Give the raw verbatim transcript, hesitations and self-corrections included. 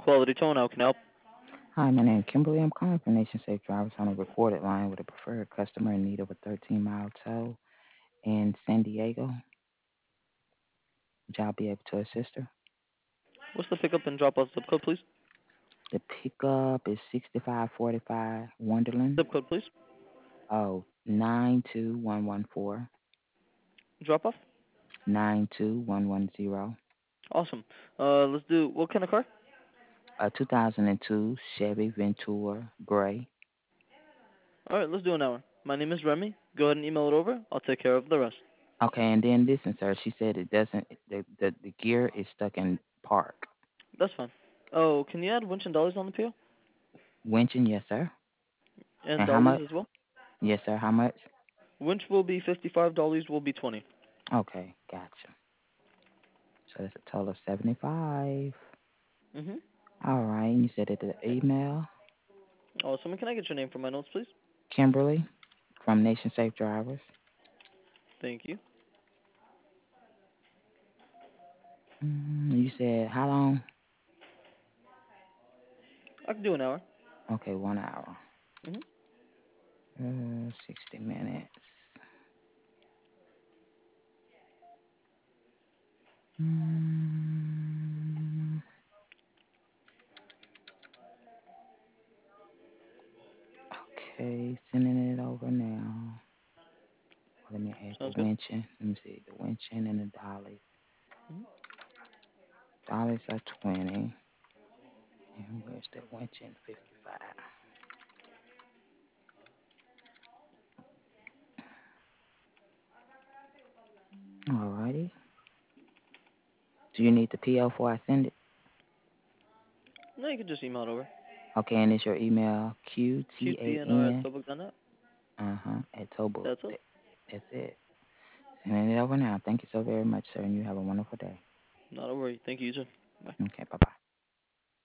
Quality tone, how can I help? Hi, my name is Kimberly. I'm calling from Nation Safe Drivers on a recorded line with a preferred customer in need of a thirteen mile tow in San Diego. Would y'all be able to assist her? What's the pickup and drop off zip code, please? The pickup is sixty-five forty-five Wonderland. Zip code, please. Oh, nine two one one four Drop off. nine two one one zero. Awesome. Uh, let's do what kind of car? A two thousand two Chevy Ventura Gray. All right, let's do an hour. My name is Remy. Go ahead and email it over. I'll take care of the rest. Okay, and then listen, sir. She said it doesn't. The the, the gear is stuck in park. That's fine. Oh, can you add winch and dollies on the P O? Winching, yes, sir. And And how dollies much? as well. Yes, sir. How much? Winch will be fifty-five. Dollies will be twenty. Okay, gotcha. So that's a total of seventy-five. Mhm. All right. You said it the email. Awesome. And can I get your name for my notes, please? Kimberly from Nation Safe Drivers. Thank you. Mm, you said how long? I can do an hour. Okay, one hour. Mhm. Uh, sixty minutes. Mm, okay, sending it over now. Let me add the Sounds good. winching. Let me see the winching and the dollies. Mhm. Dollies are twenty. And where's the winching? fifty-five. Alrighty. Do you need the P O before I send it? No, you can just email it over. Okay, and it's your email Q T A Q T N R at N tobook dot net. uh huh at Tobook. That's it. That, that's it. Sending it over now. Thank you so very much, sir, and you have a wonderful day. Not a worry. Thank you, you too. Bye. Okay, bye bye.